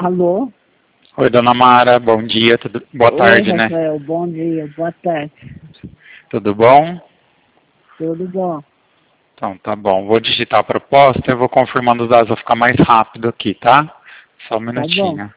Alô? Oi, dona Mara, bom dia, boa tarde, Oi, né? Rafael, bom dia, boa tarde. Tudo bom? Tudo bom? Então, tá bom. Vou digitar a proposta e vou confirmando os dados, vou ficar mais rápido aqui, tá? Só um Tá bom. minutinho.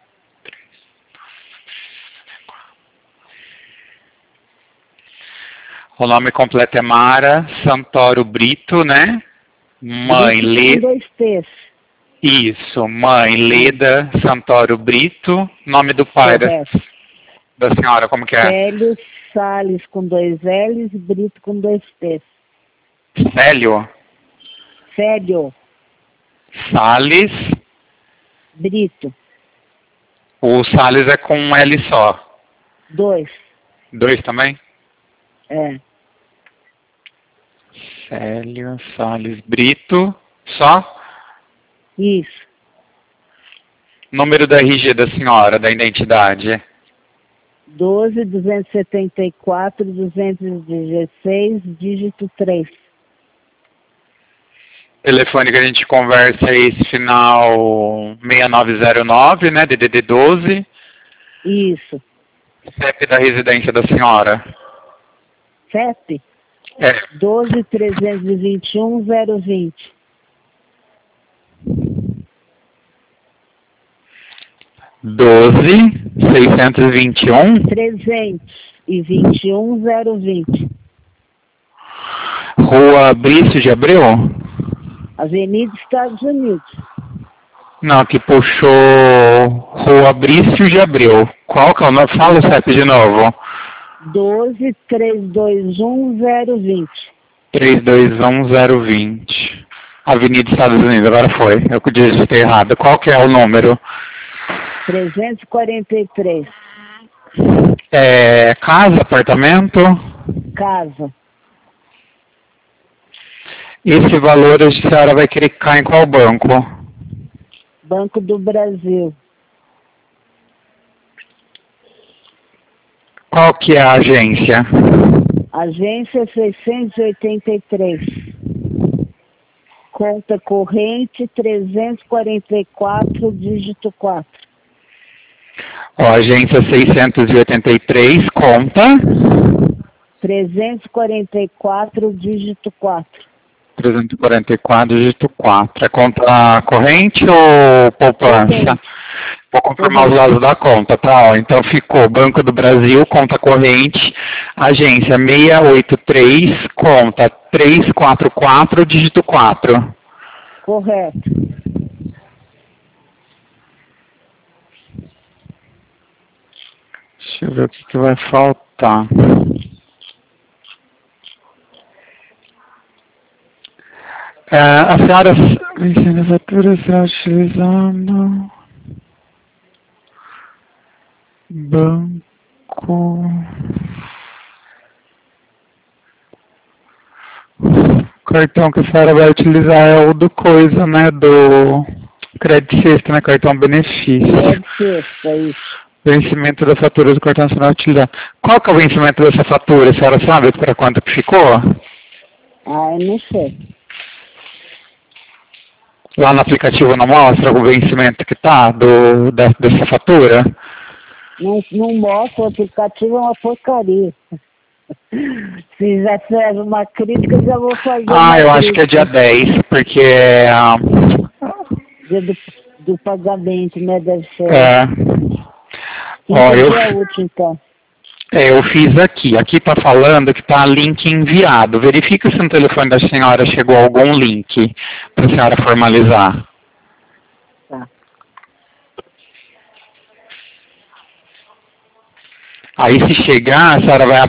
O nome completo é Mara Santoro Brito, né? Mãe Brito com Leda. 2 T's. Isso, mãe Leda Santoro Brito. Nome do pai Correto. da senhora, como que é? Célio Salles com 2 L's, Brito com 2 T's. Célio Célio Salles. Brito, O Salles é com um L só. 2. 2 também? É, Célio Salles Brito. Só? isso. Número da RG da senhora, da identidade. 12, 274, 216, dígito 3. Telefone que a gente conversa é esse final 6909, né? DDD 12. Isso. CEP da residência da senhora. CEP? É. 12, 321, 020. 12.621. 321, 020. Rua Brício de Abreu? Avenida Estados Unidos. Não, que puxou Rua Brício de Abreu. Qual que é o nome? Fala o CEP de novo. 12, 321, 020. 321020. Avenida Estados Unidos, agora foi. Eu que digitei errado. Qual que é o número? 343. É, casa, apartamento? Casa. Esse valor a senhora vai querer ficar em qual banco? Banco do Brasil. Qual que é a agência? Agência 683. Conta corrente 344, dígito 4. Ó, agência 683, conta? 344, dígito 4. 344, dígito 4. É conta corrente ou poupança? Corrente. Vou confirmar os dados da conta, tá? Ó, então ficou Banco do Brasil, conta corrente, agência 683, conta 344, dígito 4. Correto. Deixa eu ver o que vai faltar. A senhora vencendo a fatura está utilizando banco. O cartão que a senhora vai utilizar é o do coisa, né? Do crédito sexta, né? Cartão benefício. Sexta, isso. Vencimento da fatura do cartão nacional utilizado. Qual que é o vencimento dessa fatura? A senhora sabe para quanto que ficou? Ah, eu não sei. Lá no aplicativo não mostra o vencimento que tá dessa fatura? Não mostra, o aplicativo é uma porcaria. Se já serve uma crítica, já vou fazer uma Eu acho que é crítica. dia 10, porque Dia do pagamento, né? Deve ser. Ó, Dia útil, então. eu fiz aqui. Aqui tá falando que tá link enviado. Verifica se no telefone da senhora chegou algum link para a senhora formalizar. Tá. Aí se chegar, a senhora vai